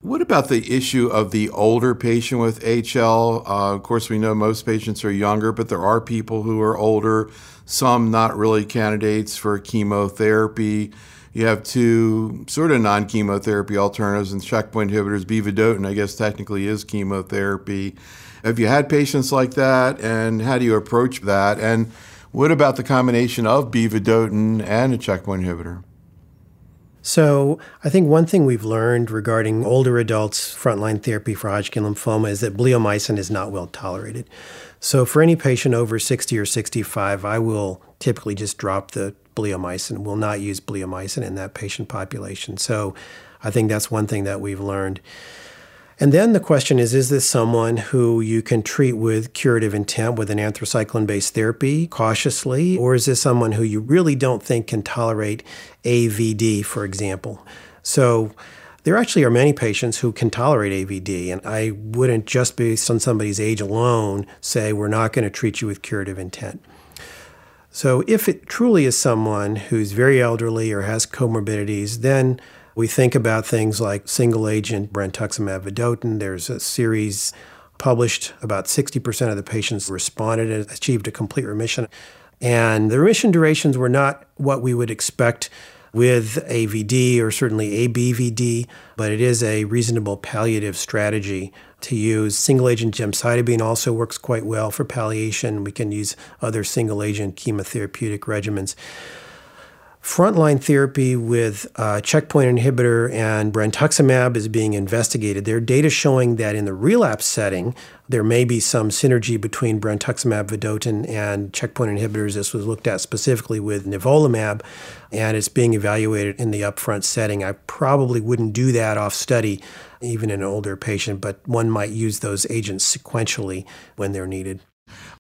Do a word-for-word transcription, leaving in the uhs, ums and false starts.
What about the issue of the older patient with H L? Uh, of course, we know most patients are younger, but there are people who are older, some not really candidates for chemotherapy. You have two sort of non-chemotherapy alternatives and checkpoint inhibitors. Vividotin, I guess, technically is chemotherapy. Have you had patients like that, and how do you approach that? And what about the combination of Vividotin and a checkpoint inhibitor? So I think one thing we've learned regarding older adults' frontline therapy for Hodgkin lymphoma is that bleomycin is not well tolerated. So for any patient over sixty or sixty-five, I will typically just drop the bleomycin, will not use bleomycin in that patient population. So I think that's one thing that we've learned. And then the question is, is this someone who you can treat with curative intent with an anthracycline-based therapy cautiously, or is this someone who you really don't think can tolerate A V D, for example? So there actually are many patients who can tolerate A V D, and I wouldn't just based on somebody's age alone say we're not going to treat you with curative intent. So if it truly is someone who's very elderly or has comorbidities, then we think about things like single-agent brentuximab vedotin. There's a series published. About sixty percent of the patients responded and achieved a complete remission. And the remission durations were not what we would expect with A V D or certainly A B V D, but it is a reasonable palliative strategy to use. Single-agent gemcitabine also works quite well for palliation. We can use other single-agent chemotherapeutic regimens. Frontline therapy with uh, checkpoint inhibitor and brentuximab is being investigated. There are data showing that in the relapse setting, there may be some synergy between brentuximab vedotin and checkpoint inhibitors. This was looked at specifically with nivolumab, and it's being evaluated in the upfront setting. I probably wouldn't do that off study, even in an older patient, but one might use those agents sequentially when they're needed.